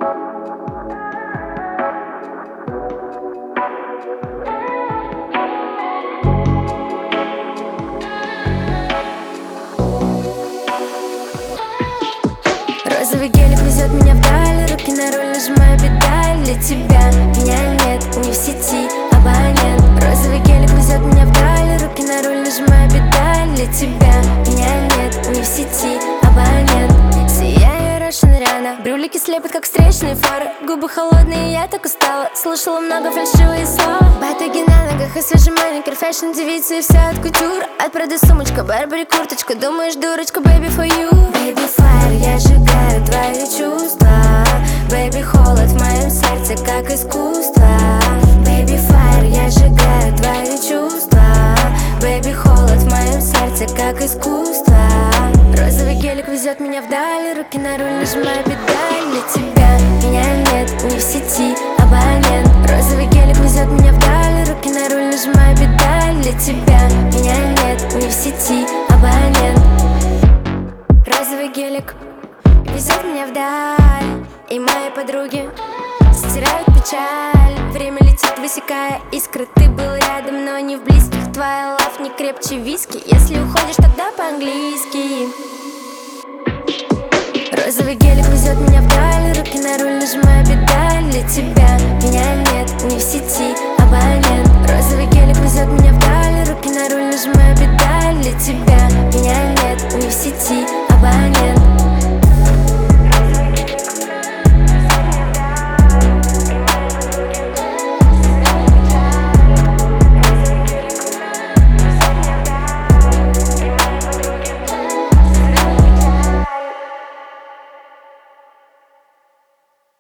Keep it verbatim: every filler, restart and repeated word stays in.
Розовый гелик везет меня вдаль, руки на руль, нажимаю педаль. Для тебя меня нет, не в сети абонент. Розовый гелик везет меня вдаль, руки на руль, нажимаю педаль. Для тебя меня нет, не в сети абонент. Сияю Russian рано, брюлики слепят, как встречные фары. Губы холодные, я так устала, слушала много фальшивые слова. Батаги на ногах и свежий маникюр, фэшн девицы и все от кутюр. От Прада сумочка, Барбари курточка, думаешь, дурочка, baby for you. Baby fire, я сжигаю твои чувства. Baby холод в моем сердце, как искусство. Baby fire, я сжигаю твои чувства. Baby холод в моем сердце, как искусство. Розовый гелик везет меня вдаль, руки на руль, нажимаю педаль. Для тебя меня нет, не в сети абонент. Розовый гелик везет меня вдаль, руки на руль, нажимаю педаль. Для тебя меня нет, не в сети абонент. Розовый гелик везет меня вдаль, и мои подруги стирают печаль. Время летит, высекая искры. Ты был рядом, но не в близких. Твоя лав не крепче виски. Если уходишь, тогда по-английски. Розовый гелик везет меня вдаль, руки на руль, нажимаю педаль. Для тебя